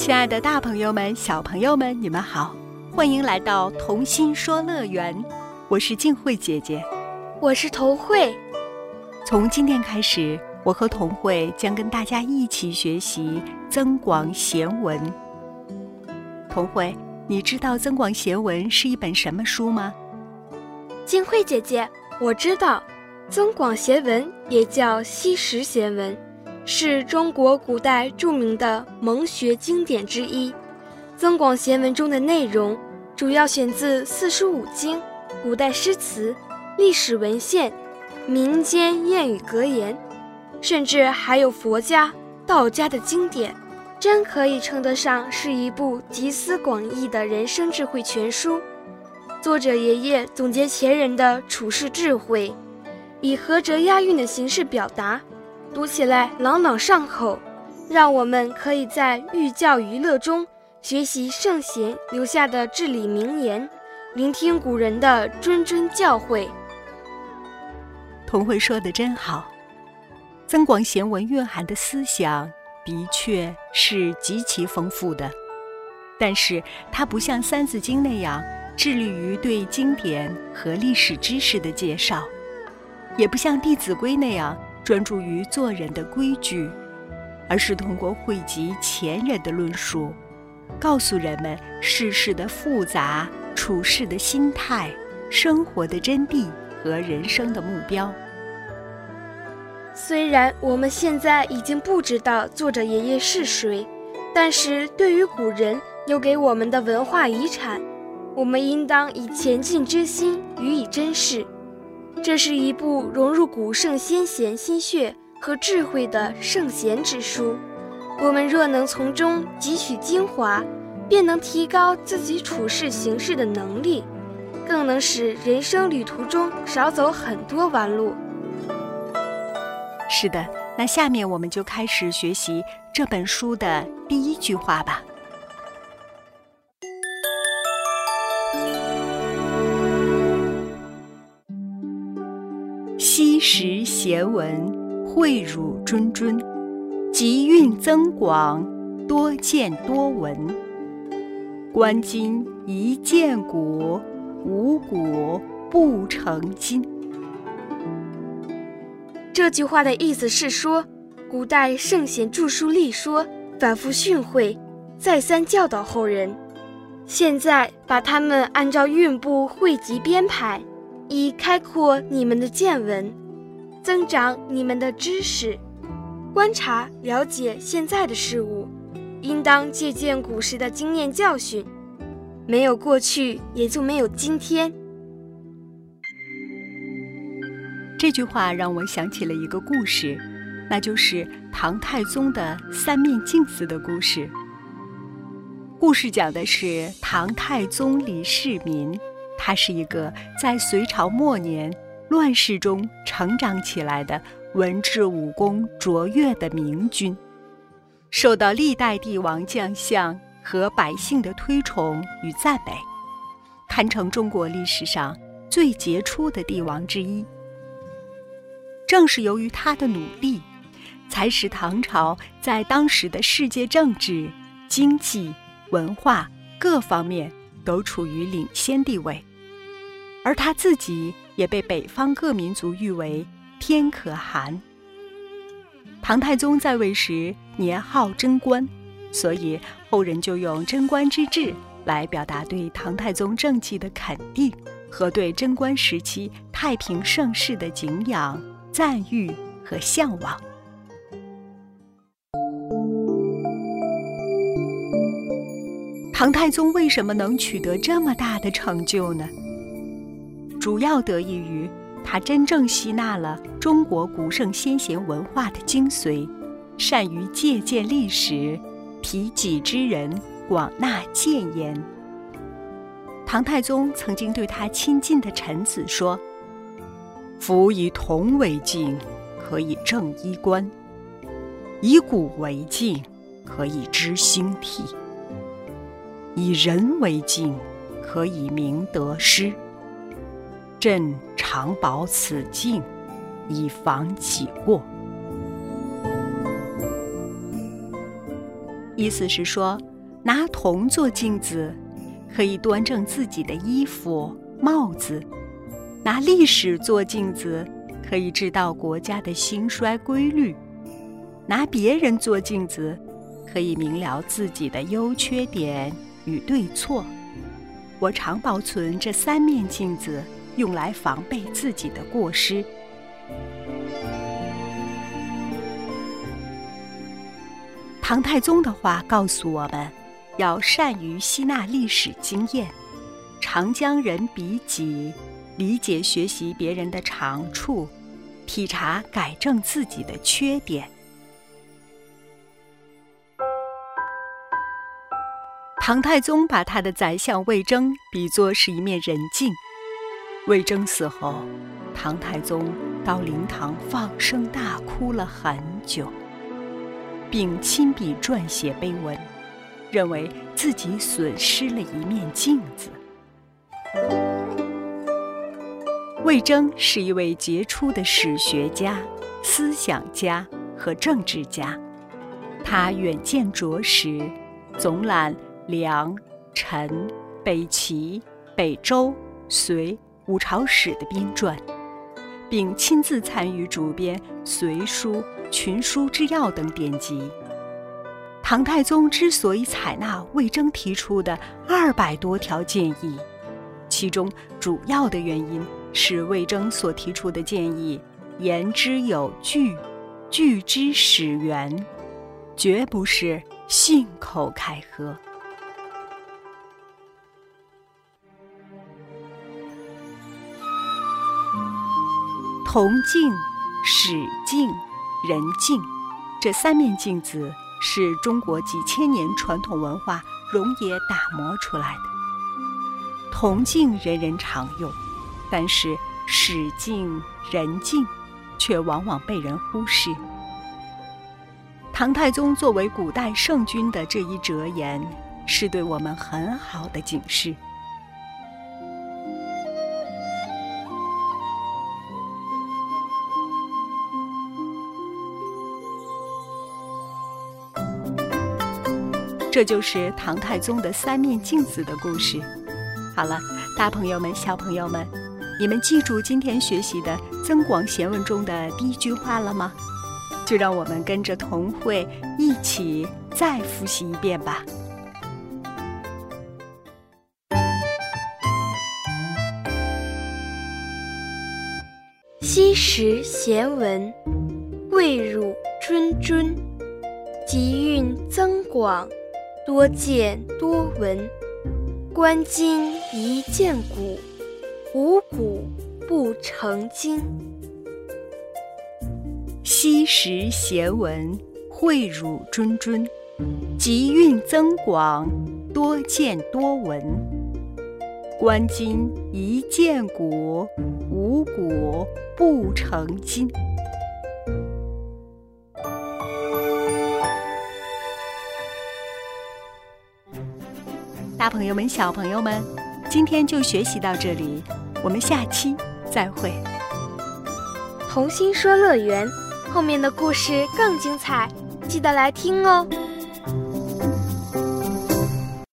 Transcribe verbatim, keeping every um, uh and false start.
亲爱的大朋友们、小朋友们，你们好，欢迎来到童心说乐园，我是静慧姐姐。 我是童慧。 从今天开始，我和童慧将跟大家一起学习增广贤文。童慧，你知道增广贤文是一本什么书吗？ 静慧姐姐，我知道，增广贤文也叫西石贤文，是中国古代著名的蒙学经典之一。增广贤文中的内容主要选自四书五经、古代诗词、历史文献、民间谚语格言，甚至还有佛家、道家的经典，真可以称得上是一部集思广益的人生智慧全书。作者爷爷总结前人的处世智慧，以合辙押韵的形式表达，读起来朗朗上口，让我们可以在寓教于乐中学习圣贤留下的至理名言，聆听古人的谆谆教诲。 童慧说得真好，增广贤文蕴含的思想的确是极其丰富的，但是它不像三字经那样致力于对经典和历史知识的介绍，也不像弟子规那样专注于做人的规矩，而是通过汇集前人的论述，告诉人们世事的复杂、处事的心态、生活的真谛和人生的目标。 虽然我们现在已经不知道作者爷爷是谁，但是对于古人留给我们的文化遗产，我们应当以前进之心予以珍视。这是一部融入古圣先贤心血和智慧的圣贤之书，我们若能从中汲取精华，便能提高自己处事行事的能力，更能使人生旅途中少走很多弯路。 是的，那下面我们就开始学习这本书的第一句话吧。西石贤文，诲汝谆谆，集韵增广，多见多闻。观今一见古，无古不成今。 这句话的意思是说，古代圣贤著书立说，反复训诲，再三教导后人，现在把它们按照韵部汇集编排，以开阔你们的见闻，增长你们的知识。观察了解现在的事物，应当借鉴古时的经验教训，没有过去也就没有今天。 这句话让我想起了一个故事，那就是唐太宗的三面镜子的故事。故事讲的是唐太宗李世民，他是一个在隋朝末年乱世中成长起来的文治武功卓越的明君，受到历代帝王将相和百姓的推崇与赞美，堪称中国历史上最杰出的帝王之一。正是由于他的努力，才使唐朝在当时的世界政治、经济、文化各方面都处于领先地位，而他自己也被北方各民族誉为天可汗。唐太宗在位时年号贞观，所以后人就用贞观之治来表达对唐太宗政绩的肯定和对贞观时期太平盛世的敬仰、赞誉和向往。唐太宗为什么能取得这么大的成就呢？主要得益于他真正吸纳了中国古圣先贤文化的精髓，善于借鉴历史，提己之人，广纳谏言。唐太宗曾经对他亲近的臣子说：夫以铜为镜，可以正衣冠；以古为镜，可以知兴替；以人为镜，可以明得失。朕常保此镜，以防己过。意思是说， 拿铜做镜子，可以端正自己的衣服、帽子；拿历史做镜子，可以知道国家的兴衰规律；拿别人做镜子，可以明了自己的优缺点与对错。我常保存这三面镜子，用来防备自己的过失。唐太宗的话告诉我们，要善于吸纳历史经验，常将人比己，理解学习别人的长处，体察改正自己的缺点。唐太宗把他的宰相魏征比作是一面人镜。魏征死后，唐太宗到灵堂放声大哭了很久，并亲笔撰写碑文，认为自己损失了一面镜子。魏征是一位杰出的史学家、思想家和政治家，他远见卓识，总览梁、陈、北齐、北周、隋五朝史的编撰，并亲自参与主编《隋书》《群书之要》等典籍。唐太宗之所以采纳魏征提出的二百多条建议，其中主要的原因是魏征所提出的建议言之有据，据之始源，绝不是信口开河。铜镜、史镜、人镜，这三面镜子是中国几千年传统文化溶液打磨出来的。铜镜人人常用，但是史镜、人镜却往往被人忽视。唐太宗作为古代圣君的这一哲言，是对我们很好的警示。这就是唐太宗的三面镜子的故事。好了，大朋友们、小朋友们，你们记住今天学习的《增广贤文》中的第一句话了吗？就让我们跟着童慧一起再复习一遍吧。 昔时贤文，未汝谆谆，集韵增广，多见多闻。观今宜鉴古，无古不成今。 昔时贤文，诲汝谆谆，集韵增广，多见多闻。观今宜鉴古，无古不成今。大朋友们、小朋友们，今天就学习到这里，我们下期再会。 童心说乐园，后面的故事更精彩，记得来听哦。